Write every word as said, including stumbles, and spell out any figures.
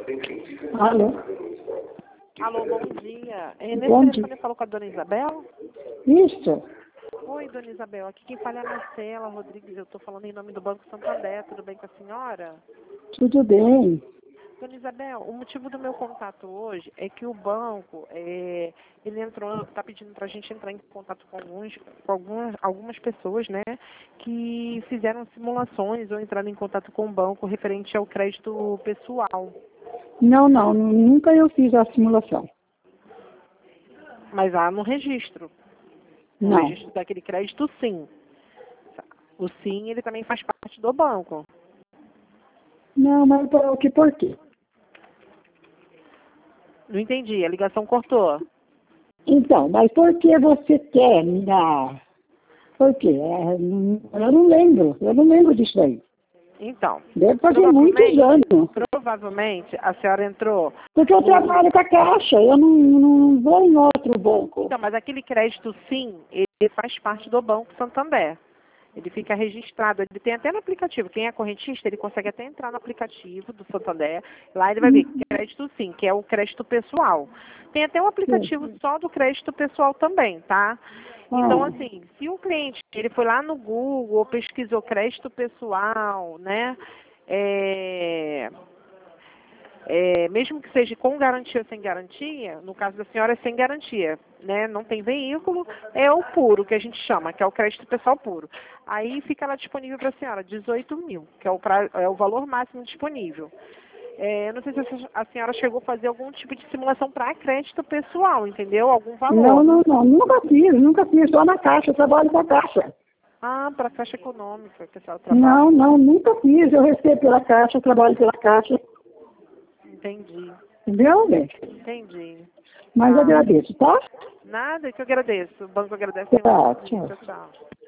Alô? Alô, bom dia. É, nesse Bom telefone dia. eu falo com a dona Isabel? Isso. Oi, dona Isabel. Aqui quem fala é a Marcela Rodrigues. Eu estou falando em nome do Banco Santander. Tudo bem com a senhora? Tudo bem. Dona Isabel, o motivo do meu contato hoje é que o banco, é, ele entrou, está pedindo para a gente entrar em contato com, alguns, com algumas, algumas pessoas, né, que fizeram simulações ou entraram em contato com o banco referente ao crédito pessoal. Não, não, nunca eu fiz a simulação. Mas há no registro. No Não. registro daquele crédito, sim. O sim, ele também faz parte do banco. Não, mas por, que por quê? Não entendi, a ligação cortou. Então, mas por que você quer me dar? Por quê? É, eu não lembro, eu não lembro disso aí. Então, Deve fazer muitos anos. provavelmente a senhora entrou... Porque eu no- trabalho com a Caixa, eu não, não vou em outro banco. Então, mas aquele crédito sim, ele faz parte do Banco Santander. Ele fica registrado, ele tem até no aplicativo. Quem é correntista, ele consegue até entrar no aplicativo do Santander. Lá ele vai ver crédito sim, que é o crédito pessoal. Tem até um aplicativo só do crédito pessoal também, tá? Então, Ah, assim, se o cliente, ele foi lá no Google, pesquisou crédito pessoal, né? É, é, mesmo que seja com garantia ou sem garantia, no caso da senhora é sem garantia, né? Não tem veículo, é o puro, que a gente chama, que é o crédito pessoal puro. Aí fica lá disponível para a senhora, dezoito mil, que é o, pra, é o valor máximo disponível. É, eu não sei se a senhora chegou a fazer algum tipo de simulação para crédito pessoal, entendeu? Algum não, valor. não, não, nunca fiz, nunca fiz, só na Caixa, eu trabalho com a Caixa. Ah, para a Caixa Econômica que a senhora Não, trabalha. não, nunca fiz, eu recebo pela Caixa, eu trabalho pela Caixa. Entendi, Entendeu, bem? entendi. Mas Ah, agradeço, tá? nada, que eu agradeço. O banco agradece. Tenha um Tá, bom dia. tchau. Tchau, tchau.